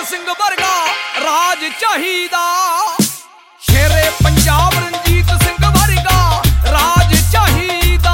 ਸਿੰਘ ਵਰਗਾ ਰਾਜ ਚਾਹੀਦਾ। ਸ਼ੇਰੇ ਪੰਜਾਬ ਰਣਜੀਤ ਸਿੰਘ ਵਰਗਾ ਰਾਜ ਚਾਹੀਦਾ।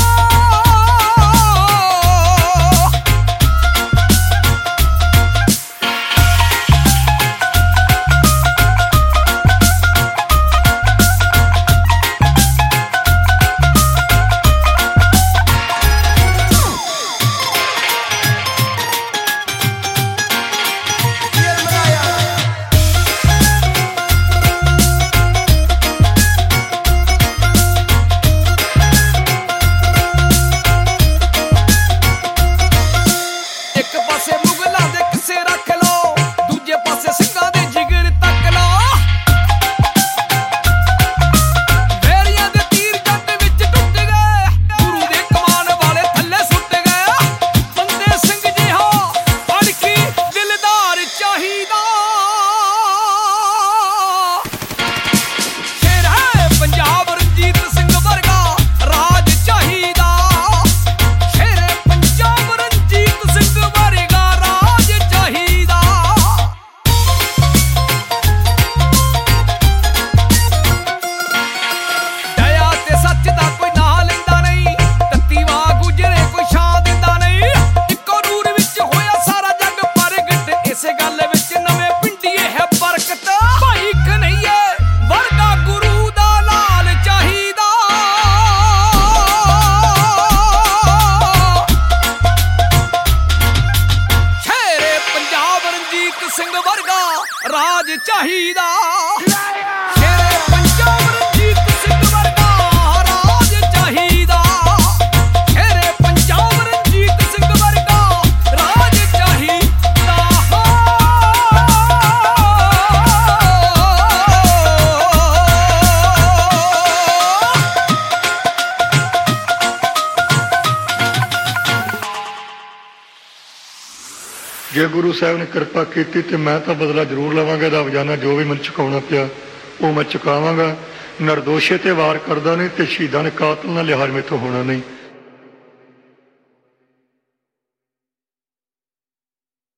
ਸਿੰਘ ਵਰਗਾ ਰਾਜ ਚਾਹੀਦਾ। ਸ਼ੇਰੇ ਪੰਜਾਬ ਰਣਜੀਤ ਸਿੰਘ ਵਰਗਾ ਰਾਜ ਚਾਹੀਦਾ। ਸ਼ੇਰੇ ਪੰਜਾਬ ਰਣਜੀਤ ਸਿੰਘ ਵਰਗਾ ਰਾਜ ਚਾਹੀਦਾ। ਜੇ ਗੁਰੂ ਸਾਹਿਬ ਨੇ ਕਿਰਪਾ ਕੀਤੀ ਤੇ ਮੈਂ ਤਾਂ ਬਦਲਾ ਜ਼ਰੂਰ ਲਵਾਂਗਾ। ਇਹਦਾ ਹਰਜਾਨਾ ਜੋ ਵੀ ਮੈਨੂੰ ਚੁਕਾਉਣਾ ਪਿਆ ਉਹ ਮੈਂ ਚੁਕਾਵਾਂਗਾ। ਨਿਰਦੋਸ਼ੇ ਤੇ ਵਾਰ ਕਰਦਾ ਨਹੀਂ ਤੇ ਸ਼ਹੀਦਾਂ ਨੇ ਕਾਤਲ ਨਾਲ ਲਿਹਾਜ਼ ਮੇਥੋਂ ਹੋਣਾ ਨਹੀਂ।